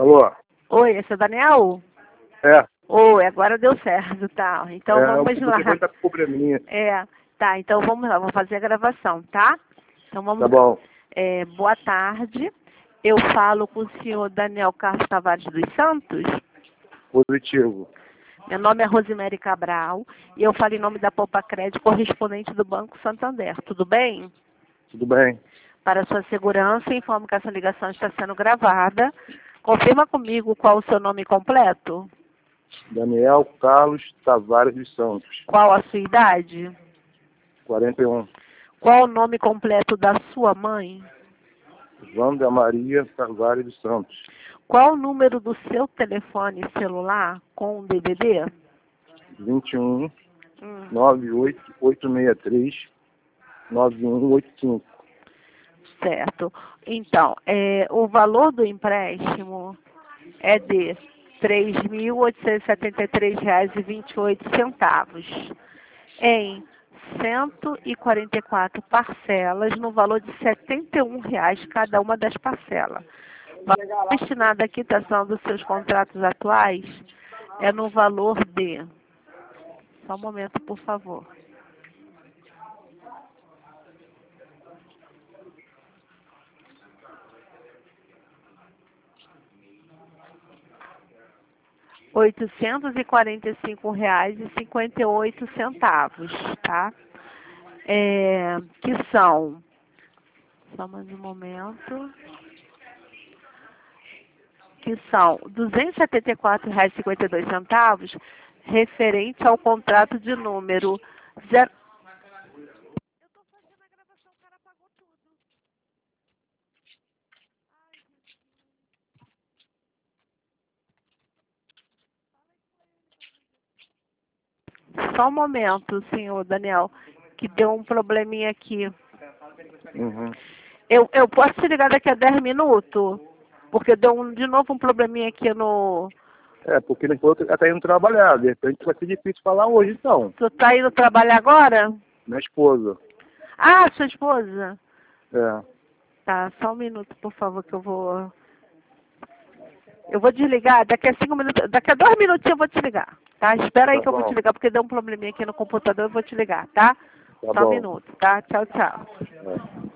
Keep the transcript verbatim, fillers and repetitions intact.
Alô? Oi, esse é o Daniel? É. Oi, agora deu certo, tá. Então é, vamos o lá. telefone tá com probleminha. É, tá, então vamos lá, vamos fazer a gravação, tá? Então vamos Tá lá. bom. É, boa tarde. Eu falo com o senhor Daniel Carlos Tavares dos Santos. Positivo. Meu nome é Rosemary Cabral e eu falo em nome da Poupa Crédito, correspondente do Banco Santander. Tudo bem? Tudo bem? Para sua segurança, informo que essa ligação está sendo gravada. Confirma comigo qual o seu nome completo. Daniel Carlos Tavares dos Santos. Qual a sua idade? quarenta e um. Qual o nome completo da sua mãe? Wanda Maria Tavares dos Santos. Qual o número do seu telefone celular com o D D D? vinte e um, Hum. nove oito oito seis três, nove um oito cinco. Certo. Então, é, o valor do empréstimo é de três mil oitocentos e setenta e três reais e vinte e oito centavos em cento e quarenta e quatro parcelas no valor de setenta e um reais cada uma das parcelas. O valor destinado à quitação dos seus contratos atuais é no valor de... Só um momento, por favor. oitocentos e quarenta e cinco reais e cinquenta e oito centavos, tá? É, que são, só mais um momento, que são duzentos e setenta e quatro reais e cinquenta e dois centavos referente ao contrato de número zero. Eu tô fazendo a gravação, o cara apagou tudo. Só um momento, senhor Daniel, que deu um probleminha aqui. Uhum. Eu, eu posso te ligar daqui a dez minutos? Porque deu um, de novo um probleminha aqui no... É, porque ele falou que ela tá indo trabalhar. De repente vai ser difícil falar hoje, então. Tu tá indo trabalhar agora? Minha esposa. Ah, sua esposa? É. Tá, só um minuto, por favor, que eu vou... Eu vou desligar, daqui a cinco minutos, daqui a dois minutinhos eu vou te ligar, tá? Espera aí Tá que eu vou bom. te ligar, porque deu um probleminha aqui no computador, eu vou te ligar, tá? Tá Só um bom. minuto, tá? Tchau, tchau. É.